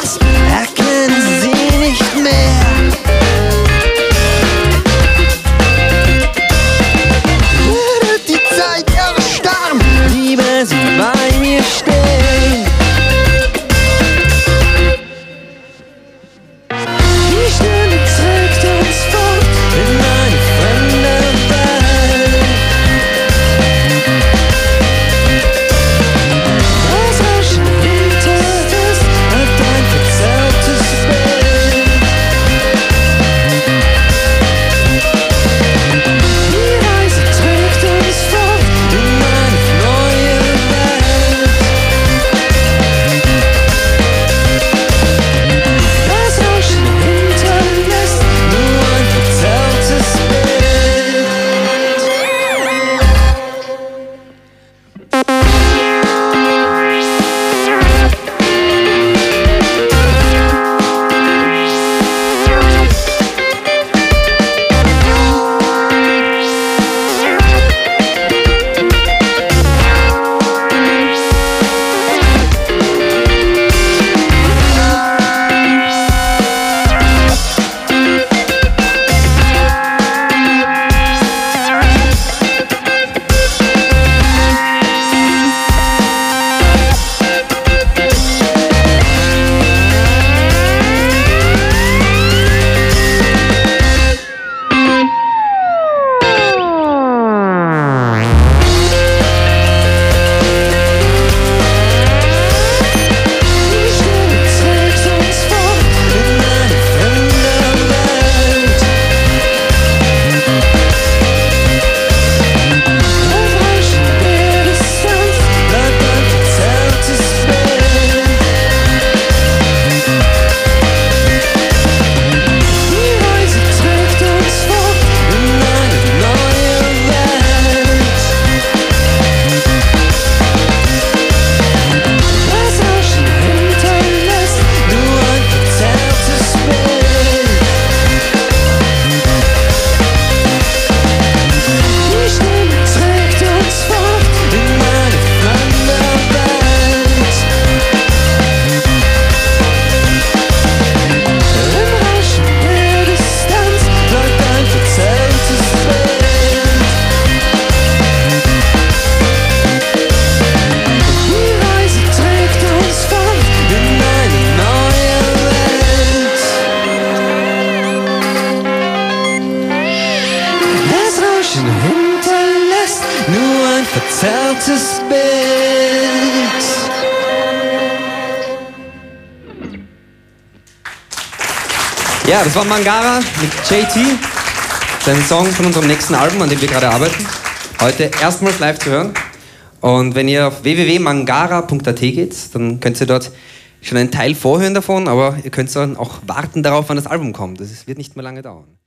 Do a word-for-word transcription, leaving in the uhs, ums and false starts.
was erkennen sie nicht mehr. Würde die Zeit erstarren, lieber sie bei mir stehen. Die Stunde trägt uns fort in eine fremde Welt. Das Rauschen hinter uns hat ein verzerrtes Bild. Die Reise trägt uns fort in eine neue Welt. Das Rauschen hinterlässt nur ein verzerrtes Bild. Hinterlässt nur ein verzerrtes Bild. Ja, das war Mangara mit J T. Das ist ein Song von unserem nächsten Album, an dem wir gerade arbeiten. Heute erstmals live zu hören. Und wenn ihr auf w w w punkt mangara punkt a t geht, dann könnt ihr dort schon einen Teil vorhören davon, aber ihr könnt dann auch warten darauf, wann das Album kommt. Das wird nicht mehr lange dauern.